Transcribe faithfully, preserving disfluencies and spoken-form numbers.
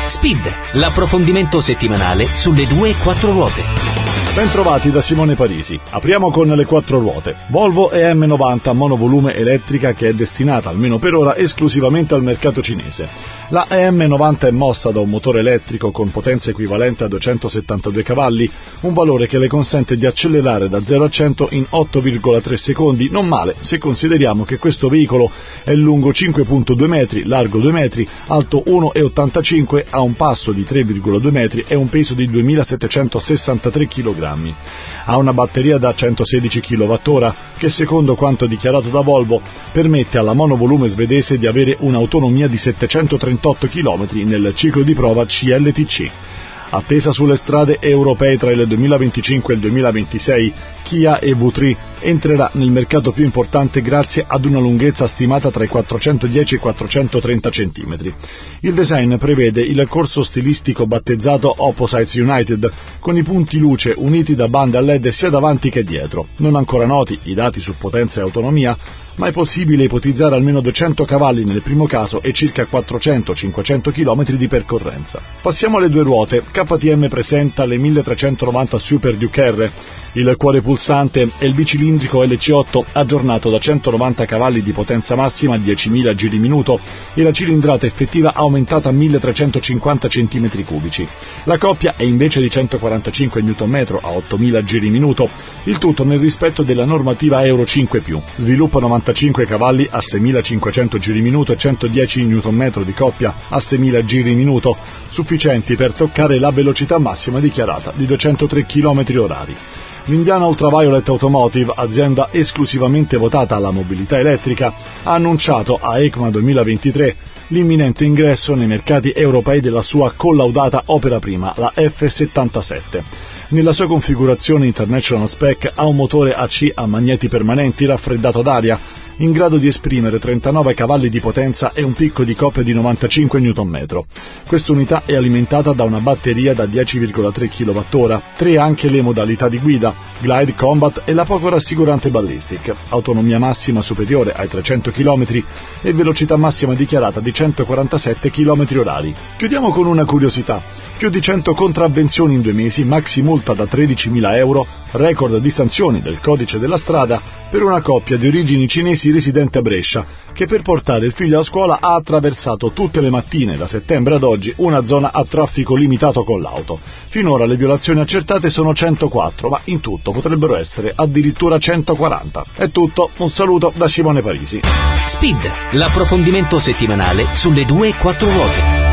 Speed, l'approfondimento settimanale sulle due e quattro ruote. Bentrovati da Simone Parisi. Apriamo con le quattro ruote. Volvo E M novanta monovolume elettrica che è destinata, almeno per ora, esclusivamente al mercato cinese. La E M novanta è mossa da un motore elettrico con potenza equivalente a duecentosettantadue cavalli, un valore che le consente di accelerare da zero a cento in otto virgola tre secondi, non male se consideriamo che questo veicolo è lungo cinque virgola due metri, largo due metri, alto uno virgola ottantacinque, ha un passo di tre virgola due metri e un peso di duemilasettecentosessantatré chilogrammi. Ha una batteria da centosedici chilowattora che, secondo quanto dichiarato da Volvo, permette alla monovolume svedese di avere un'autonomia di settecentotrentotto chilometri nel ciclo di prova C L T C. Attesa sulle strade europee tra il duemilaventicinque e il duemilaventisei, Kia E V tre entrerà nel mercato più importante grazie ad una lunghezza stimata tra i quattrocentodieci e i quattrocentotrenta centimetri. Il design prevede il corso stilistico battezzato Opposites United, con i punti luce uniti da bande a L E D sia davanti che dietro. Non ancora noti i dati su potenza e autonomia, ma è possibile ipotizzare almeno duecento cavalli nel primo caso e circa quattrocento cinquecento chilometri di percorrenza. Passiamo alle due ruote. K T M presenta le milletrecentonovanta Super Duke R, il cuore pulsante e il bicilindrico L C otto aggiornato da centonovanta cavalli di potenza massima a diecimila giri minuto e la cilindrata effettiva aumentata a milletrecentocinquanta centimetri cubici. La coppia è invece di centoquarantacinque newton metri a ottomila giri minuto, il tutto nel rispetto della normativa Euro cinque più. Sviluppa novantacinque cavalli a seimilacinquecento giri minuto e centodieci newton metri di coppia a seimila giri minuto, sufficienti per toccare la velocità massima dichiarata di duecentotre chilometri orari. L'Indiana Ultraviolet Automotive, azienda esclusivamente votata alla mobilità elettrica, ha annunciato a EICMA duemilaventitré l'imminente ingresso nei mercati europei della sua collaudata opera prima, la F settantasette. Nella sua configurazione International Spec ha un motore A C a magneti permanenti raffreddato d'aria, in grado di esprimere trentanove cavalli di potenza e un picco di coppia di novantacinque newton metri. Quest'unità è alimentata da una batteria da dieci virgola tre chilowattora, tre anche le modalità di guida, Glide, Combat e la poco rassicurante Ballistic, autonomia massima superiore ai trecento chilometri e velocità massima dichiarata di centoquarantasette chilometri orari. Chiudiamo con una curiosità: più di cento contravvenzioni in due mesi, maxi multa da tredicimila euro, record di sanzioni del codice della strada per una coppia di origini cinesi residente a Brescia, che per portare il figlio a scuola ha attraversato tutte le mattine da settembre ad oggi una zona a traffico limitato con l'auto. Finora le violazioni accertate sono centoquattro, ma in tutto potrebbero essere addirittura centoquaranta. È tutto, un saluto da Simone Parisi. Speed, l'approfondimento settimanale sulle due e quattro ruote.